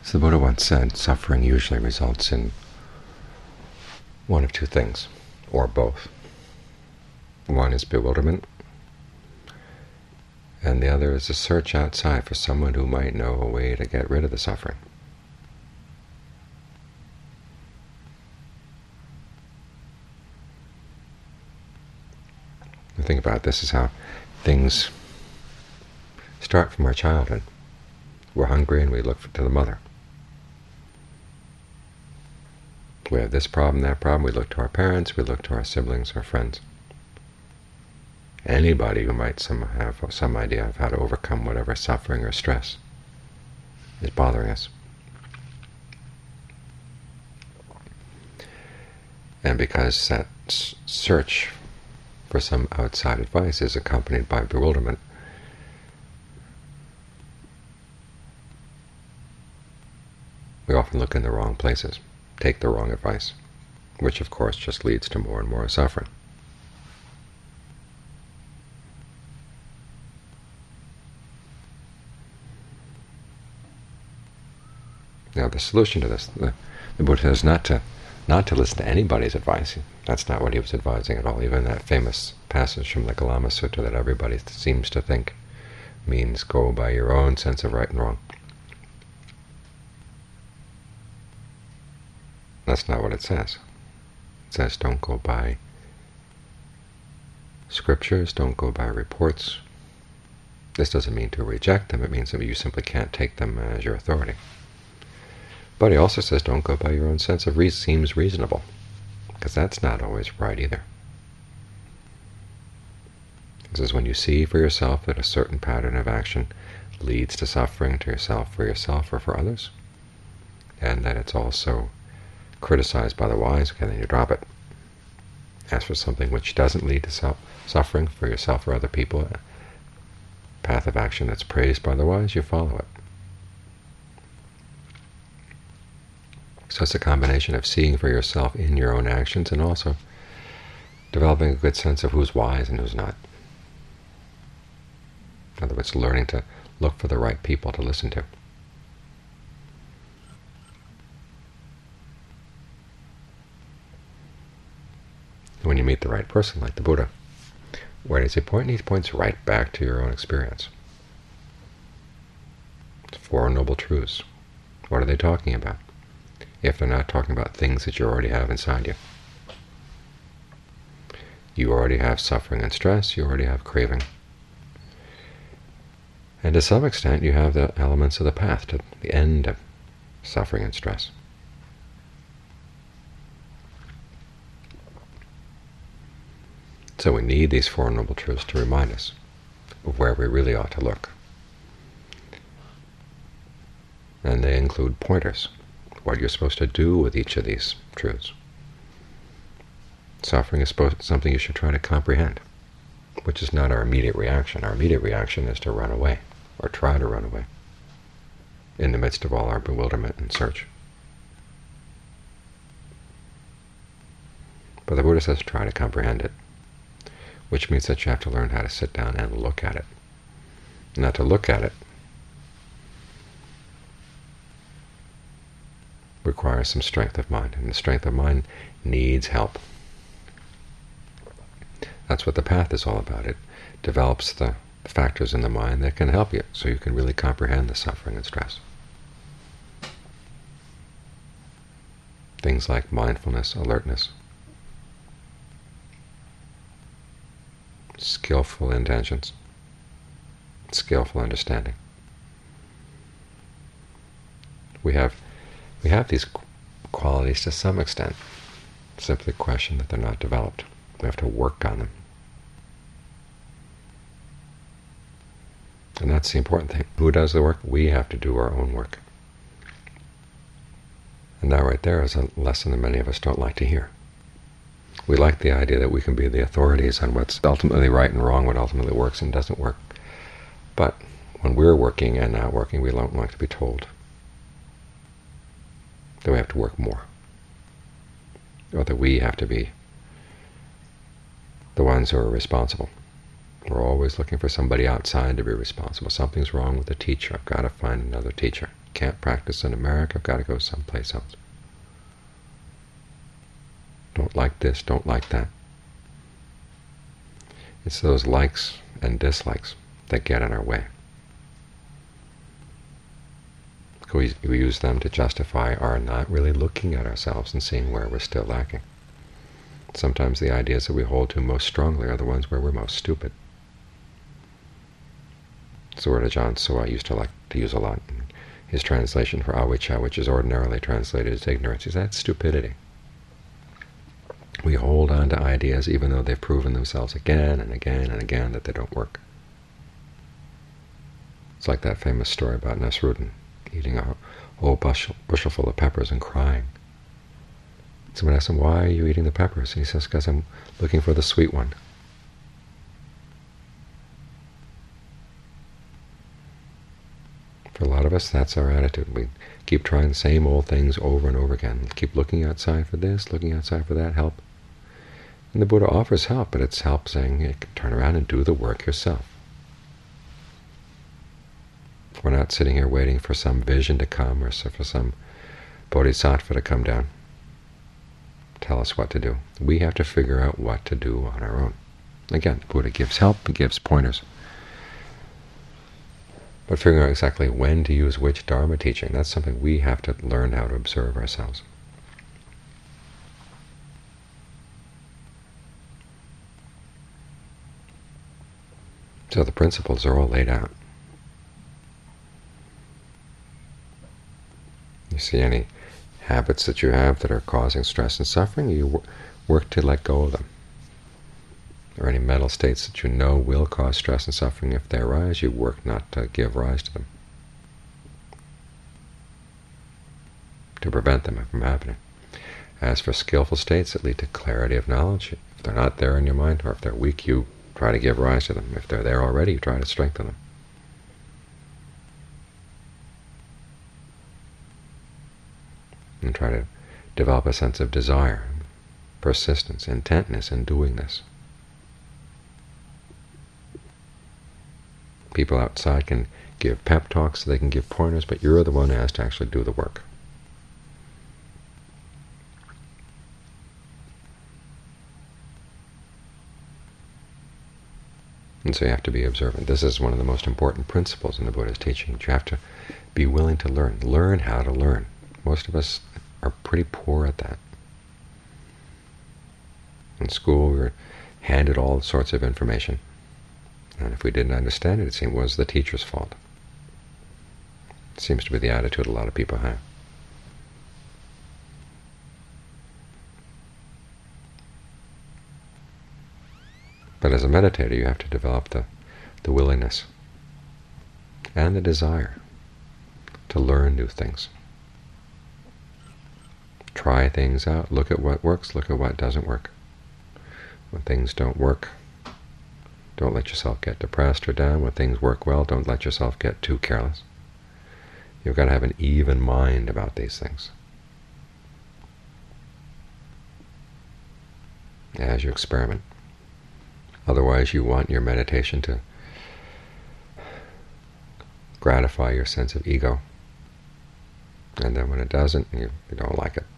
So the Buddha once said, suffering usually results in one of two things, or both. One is bewilderment, and the other is a search outside for someone who might know a way to get rid of the suffering. And think about it, this is how things start from our childhood. We're hungry and we look to the mother. We have this problem, that problem, we look to our parents, we look to our siblings, our friends. Anybody who might have some idea of how to overcome whatever suffering or stress is bothering us. And because that search for some outside advice is accompanied by bewilderment, we often look in the wrong places, take the wrong advice, which of course just leads to more and more suffering. Now the solution to this, the Buddha says not to listen to anybody's advice. That's not what he was advising at all. Even that famous passage from the Kalama Sutta that everybody seems to think means go by your own sense of right and wrong. That's not what it says. It says don't go by scriptures, don't go by reports. This doesn't mean to reject them. It means that you simply can't take them as your authority. But he also says don't go by your own sense of seems reasonable, because that's not always right either. He says when you see for yourself that a certain pattern of action leads to suffering to yourself or for others, and that it's also criticized by the wise, okay, then you drop it. As for something which doesn't lead to suffering for yourself or other people, a path of action that's praised by the wise, you follow it. So it's a combination of seeing for yourself in your own actions and also developing a good sense of who's wise and who's not. In other words, learning to look for the right people to listen to. When you meet the right person, like the Buddha, where does he point? He points right back to your own experience. It's Four Noble Truths. What are they talking about? If they're not talking about things that you already have inside you. You already have suffering and stress, you already have craving. And to some extent you have the elements of the path to the end of suffering and stress. So we need these Four Noble Truths to remind us of where we really ought to look. And they include pointers, what you're supposed to do with each of these truths. Suffering is something you should try to comprehend, which is not our immediate reaction. Our immediate reaction is to run away, or try to run away, in the midst of all our bewilderment and search. But the Buddha says try to comprehend it, which means that you have to learn how to sit down and look at it. Now to look at it requires some strength of mind, and the strength of mind needs help. That's what the path is all about. It develops the factors in the mind that can help you, so you can really comprehend the suffering and stress. Things like mindfulness, alertness, skillful intentions, skillful understanding. We have these qualities to some extent. Simply a question that they're not developed. We have to work on them. And that's the important thing. Who does the work? We have to do our own work. And that right there is a lesson that many of us don't like to hear. We like the idea that we can be the authorities on what's ultimately right and wrong, what ultimately works and doesn't work. But when we're working and not working, we don't like to be told that we have to work more, or that we have to be the ones who are responsible. We're always looking for somebody outside to be responsible. Something's wrong with the teacher. I've got to find another teacher. Can't practice in America, I've got to go someplace else. Don't like this, don't like that. It's those likes and dislikes that get in our way. We use them to justify our not really looking at ourselves and seeing where we're still lacking. Sometimes the ideas that we hold to most strongly are the ones where we're most stupid. It's the word Ajahn Suwa used to like to use a lot. His translation for avijja, which is ordinarily translated as ignorance, is that stupidity. We hold on to ideas even though they've proven themselves again and again and again that they don't work. It's like that famous story about Nasruddin eating a whole bushel full of peppers and crying. Someone asked him, "Why are you eating the peppers?" And he says, "Because I'm looking for the sweet one." For a lot of us, that's our attitude. We keep trying the same old things over and over again. Keep looking outside for this, looking outside for that help. And the Buddha offers help, but it's help saying you can turn around and do the work yourself. We're not sitting here waiting for some vision to come or for some bodhisattva to come down, tell us what to do. We have to figure out what to do on our own. Again, the Buddha gives help, he gives pointers. But figuring out exactly when to use which Dharma teaching, that's something we have to learn how to observe ourselves. So the principles are all laid out. You see any habits that you have that are causing stress and suffering, you work to let go of them. Or any mental states that you know will cause stress and suffering if they arise, you work not to give rise to them, to prevent them from happening. As for skillful states that lead to clarity of knowledge, if they're not there in your mind, or if they're weak, you try to give rise to them. If they're there already, you try to strengthen them. And try to develop a sense of desire, persistence, intentness in doing this. People outside can give pep talks, they can give pointers, but you're the one who has to actually do the work. And so you have to be observant. This is one of the most important principles in the Buddha's teaching. You have to be willing to learn. Learn how to learn. Most of us are pretty poor at that. In school, we were handed all sorts of information. And if we didn't understand it, it was the teacher's fault. It seems to be the attitude a lot of people have. But as a meditator, you have to develop the willingness and the desire to learn new things. Try things out. Look at what works. Look at what doesn't work. When things don't work, don't let yourself get depressed or down. When things work well, don't let yourself get too careless. You've got to have an even mind about these things as you experiment. Otherwise, you want your meditation to gratify your sense of ego. And then when it doesn't, you don't like it.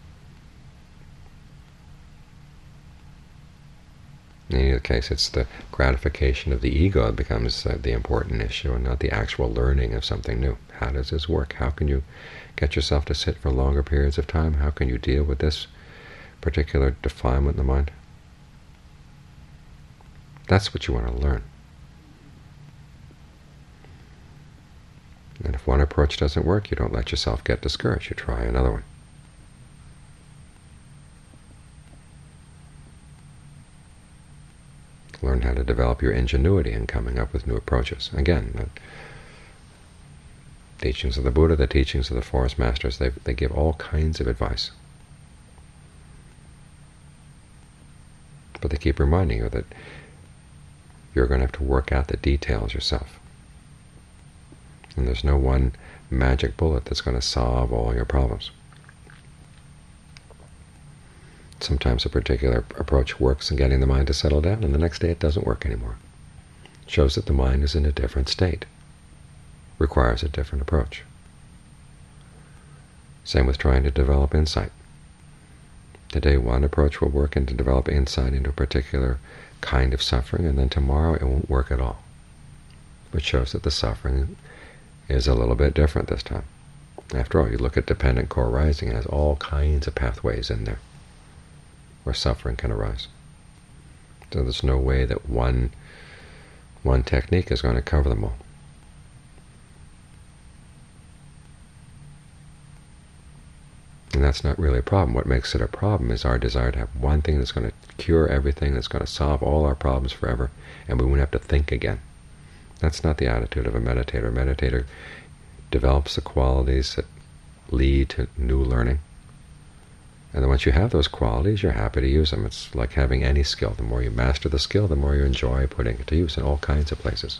In either case, it's the gratification of the ego that becomes the important issue, and not the actual learning of something new. How does this work? How can you get yourself to sit for longer periods of time? How can you deal with this particular defilement in the mind? That's what you want to learn. And if one approach doesn't work, you don't let yourself get discouraged. You try another one. Learn how to develop your ingenuity in coming up with new approaches. Again, the teachings of the Buddha, the teachings of the Forest Masters, they give all kinds of advice. But they keep reminding you that you're going to have to work out the details yourself. And there's no one magic bullet that's going to solve all your problems. Sometimes a particular approach works in getting the mind to settle down, and the next day it doesn't work anymore. It shows that the mind is in a different state, requires a different approach. Same with trying to develop insight. Today one approach will work and to develop insight into a particular kind of suffering, and then tomorrow it won't work at all, which shows that the suffering is a little bit different this time. After all, you look at dependent co-arising, it has all kinds of pathways in there where suffering can arise. So there's no way that one technique is going to cover them all. And that's not really a problem. What makes it a problem is our desire to have one thing that's going to cure everything, that's going to solve all our problems forever, and we won't have to think again. That's not the attitude of a meditator. A meditator develops the qualities that lead to new learning. And then once you have those qualities, you're happy to use them. It's like having any skill. The more you master the skill, the more you enjoy putting it to use in all kinds of places.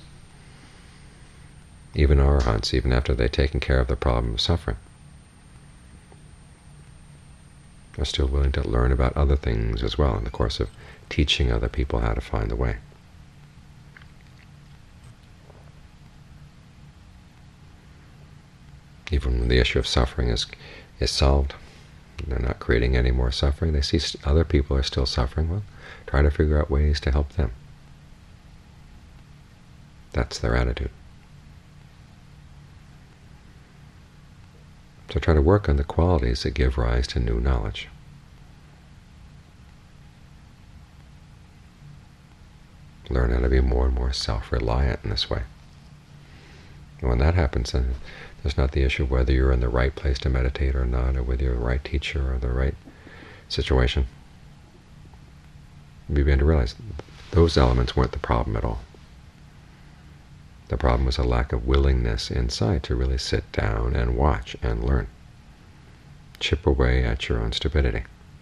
Even arahants, even after they've taken care of the problem of suffering, are still willing to learn about other things as well in the course of teaching other people how to find the way. Even when the issue of suffering is solved, they're not creating any more suffering, they see other people are still suffering, well, try to figure out ways to help them. That's their attitude. So try to work on the qualities that give rise to new knowledge. Learn how to be more and more self-reliant in this way. And when that happens, then there's not the issue of whether you're in the right place to meditate or not, or whether you're the right teacher or the right situation. You begin to realize those elements weren't the problem at all. The problem was a lack of willingness inside to really sit down and watch and learn. Chip away at your own stupidity.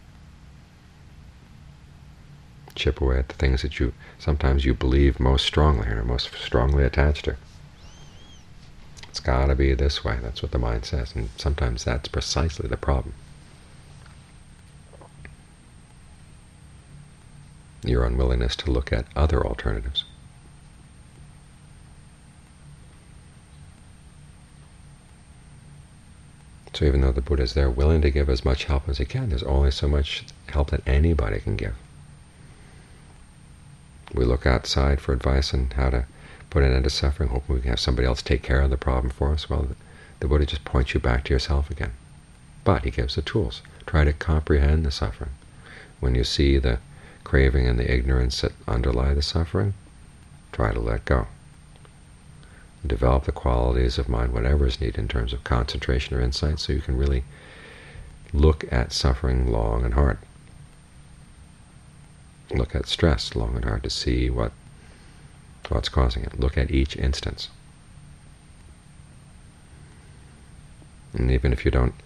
Chip away at the things that sometimes you believe most strongly or most strongly attached to. It's got to be this way. That's what the mind says, and sometimes that's precisely the problem. Your unwillingness to look at other alternatives. So even though the Buddha is there willing to give as much help as he can, there's only so much help that anybody can give. We look outside for advice on how to put an end to suffering, hoping we can have somebody else take care of the problem for us. Well, the Buddha just points you back to yourself again. But he gives the tools. Try to comprehend the suffering. When you see the craving and the ignorance that underlie the suffering, try to let go. Develop the qualities of mind, whatever is needed in terms of concentration or insight, so you can really look at suffering long and hard. Look at stress long and hard to see what's causing it. Look at each instance. And even if you don't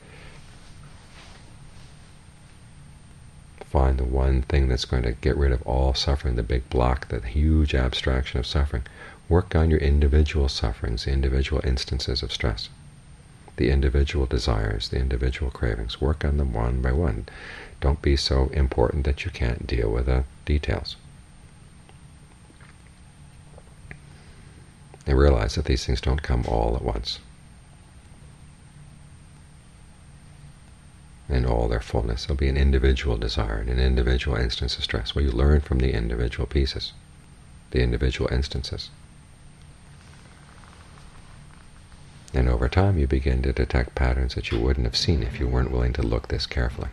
find the one thing that's going to get rid of all suffering, the big block, the huge abstraction of suffering, work on your individual sufferings, the individual instances of stress, the individual desires, the individual cravings. Work on them one by one. Don't be so important that you can't deal with the details. And realize that these things don't come all at once in all their fullness. There'll be an individual desire and an individual instance of stress. Well, you learn from the individual pieces, the individual instances. And over time you begin to detect patterns that you wouldn't have seen if you weren't willing to look this carefully.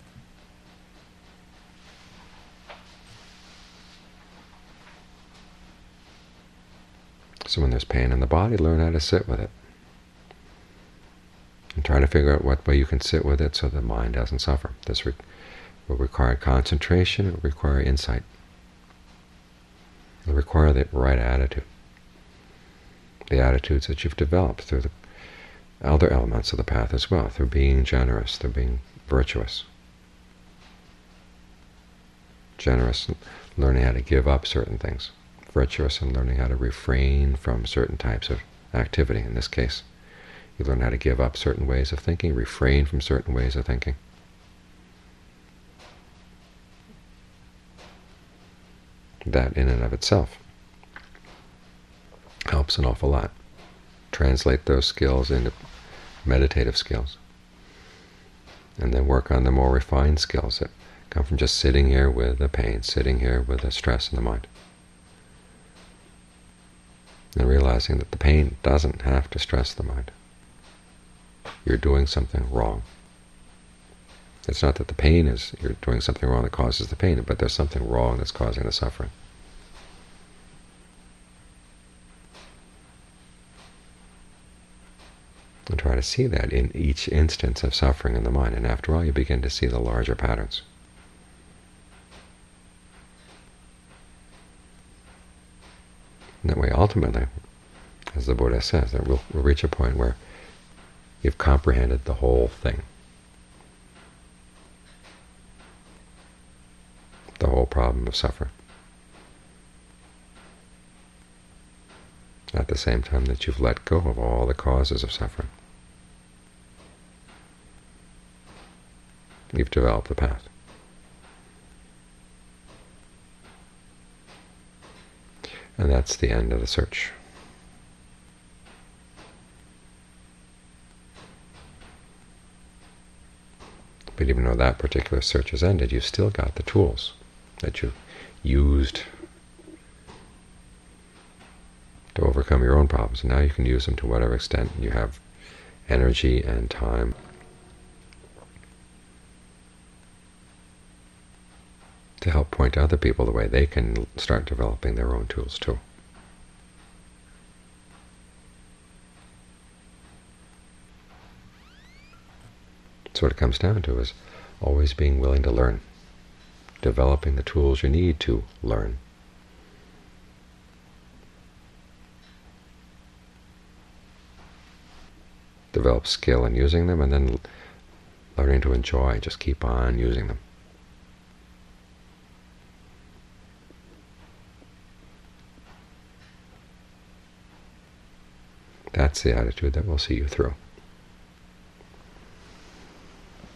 So when there's pain in the body, learn how to sit with it. And try to figure out what way you can sit with it so the mind doesn't suffer. This will require concentration, it will require insight. It will require the right attitude. The attitudes that you've developed through the other elements of the path as well, through being generous, through being virtuous. Generous, learning how to give up certain things. Virtuous, and learning how to refrain from certain types of activity. In this case, you learn how to give up certain ways of thinking, refrain from certain ways of thinking. That in and of itself helps an awful lot. Translate those skills into meditative skills. and then work on the more refined skills that come from just sitting here with the pain, sitting here with the stress in the mind, and realizing that the pain doesn't have to stress the mind. You're doing something wrong. It's not that the pain is, you're doing something wrong that causes the pain, but there's something wrong that's causing the suffering. And try to see that in each instance of suffering in the mind, and after all you begin to see the larger patterns. And that way, ultimately, as the Buddha says, that we'll reach a point where you've comprehended the whole thing, the whole problem of suffering, at the same time that you've let go of all the causes of suffering. You've developed the path. And that's the end of the search. But even though that particular search has ended, you've still got the tools that you've used to overcome your own problems. And now you can use them to whatever extent you have energy and time to help point to other people the way they can start developing their own tools too. So what it comes down to is always being willing to learn, developing the tools you need to learn. Develop skill in using them, and then learning to enjoy, just keep on using them. That's the attitude that will see you through.